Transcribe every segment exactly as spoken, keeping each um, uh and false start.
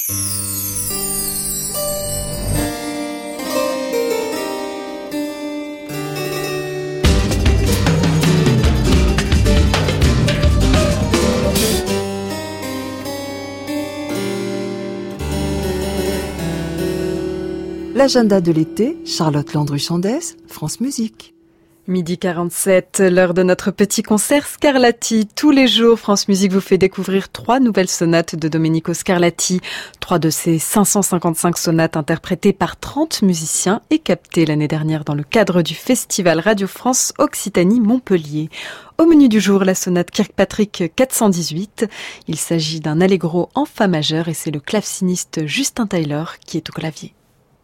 L'agenda de l'été, Charlotte Landru-Chandès, France Musique. Midi quarante-sept, l'heure de notre petit concert Scarlatti. Tous les jours, France Musique vous fait découvrir trois nouvelles sonates de Domenico Scarlatti. Trois de ses cinq cent cinquante-cinq sonates interprétées par trente musiciens et captées l'année dernière dans le cadre du Festival Radio France Occitanie Montpellier. Au menu du jour, la sonate Kirkpatrick quatre cent dix-huit. Il s'agit d'un allegro en fa majeur et c'est le claveciniste Justin Tyler qui est au clavier.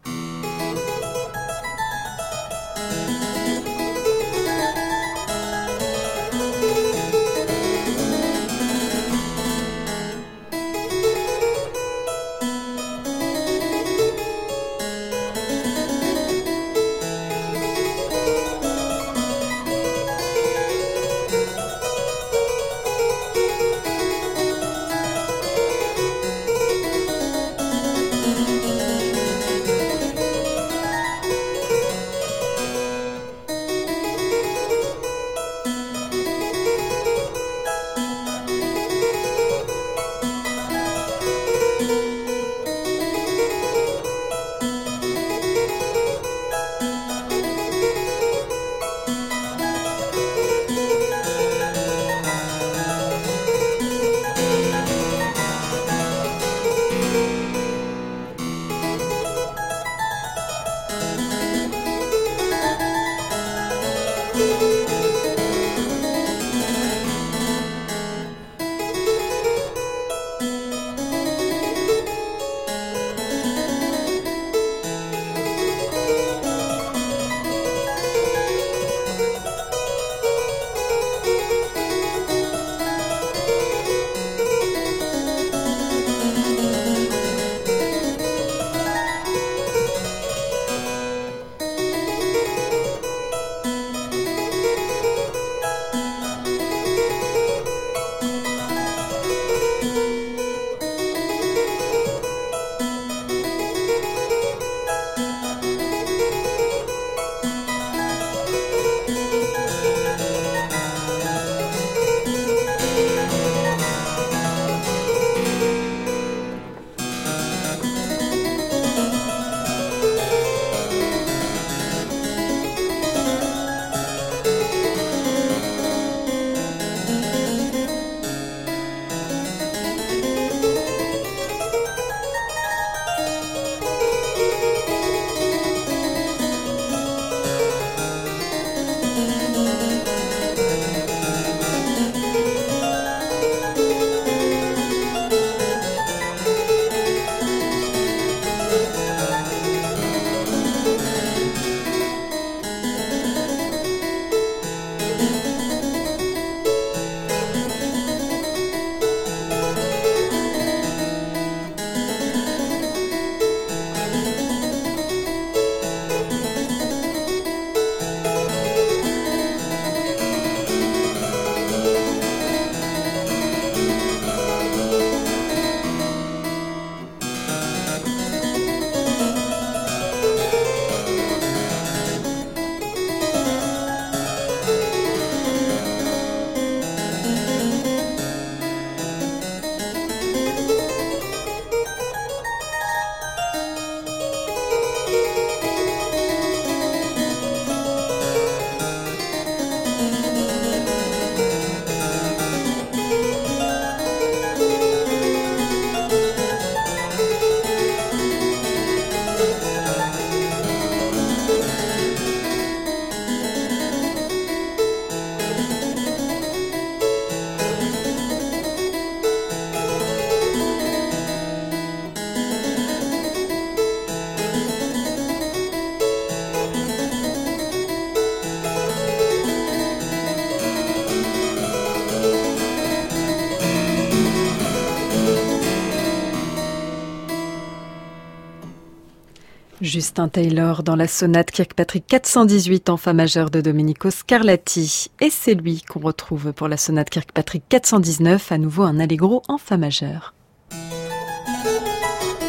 Justin Tyler dans la sonate Kirkpatrick quatre cent dix-huit en fa majeur de Domenico Scarlatti. Et c'est lui qu'on retrouve pour la sonate Kirkpatrick quatre cent dix-neuf, à nouveau un allegro en fa majeur.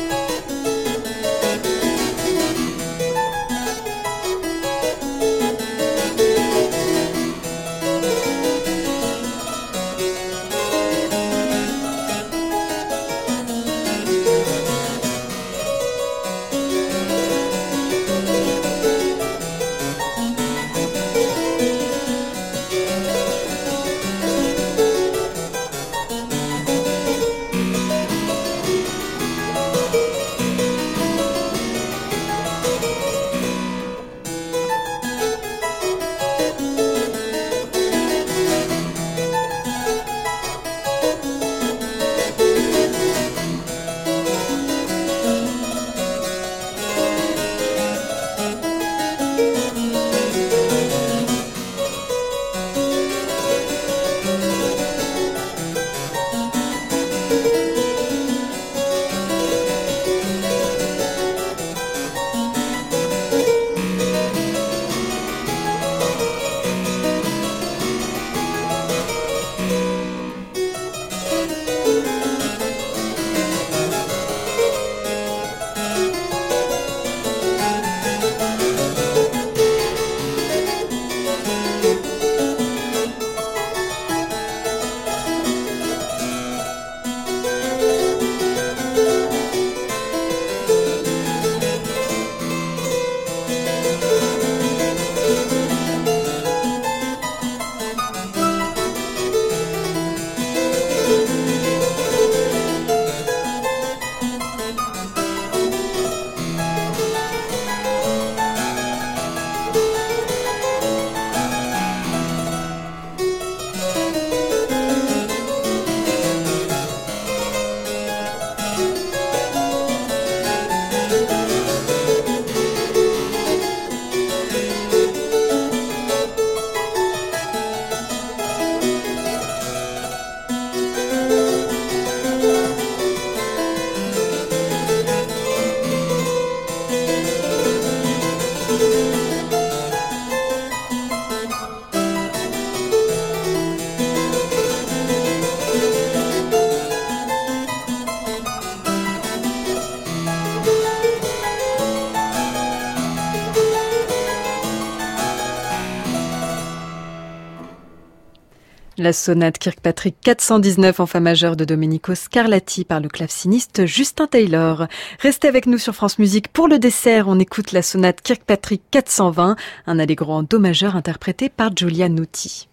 La sonate Kirkpatrick quatre cent dix-neuf en fa majeur de Domenico Scarlatti par le claveciniste Justin Taylor. Restez avec nous sur France Musique. Pour le dessert, on écoute la sonate Kirkpatrick quatre cent vingt, un allegro en do majeur interprété par Giulia Nuti.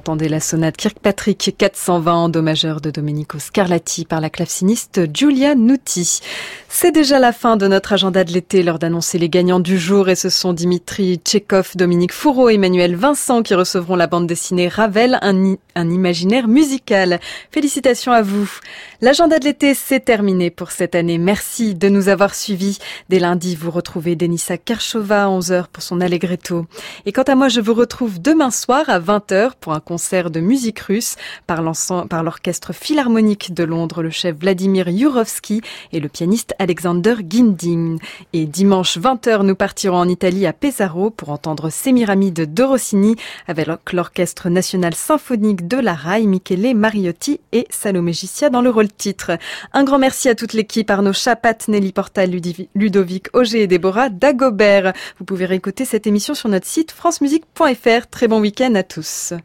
entendez la sonate Kirkpatrick quatre cent vingt en do majeur de Domenico Scarlatti par la claveciniste Giulia Nuti. C'est déjà la fin de notre agenda de l'été, l'heure d'annoncer les gagnants du jour et ce sont Dimitri Tchekhov, Dominique Fourreau et Emmanuel Vincent qui recevront la bande dessinée Ravel, un, un imaginaire musical. Félicitations à vous. L'agenda de l'été, c'est terminé pour cette année. Merci de nous avoir suivis. Dès lundi, vous retrouvez Denisa Kershova à onze heures pour son Allegretto. Et quant à moi, je vous retrouve demain soir à vingt heures pour un concert de musique russe par, par l'Orchestre Philharmonique de Londres, le chef Vladimir Yurovsky et le pianiste Alexander Ghindin. Et dimanche vingt heures, nous partirons en Italie à Pesaro pour entendre Sémiramide de Rossini avec l'Orchestre National Symphonique de la Rai, Michele Mariotti et Salomé Gissia dans le rôle titre. Un grand merci à toute l'équipe, Arnaud Chapat, Nelly Portal, Ludovic Auger et Déborah Dagobert. Vous pouvez réécouter cette émission sur notre site francemusique point f r. Très bon week-end à tous.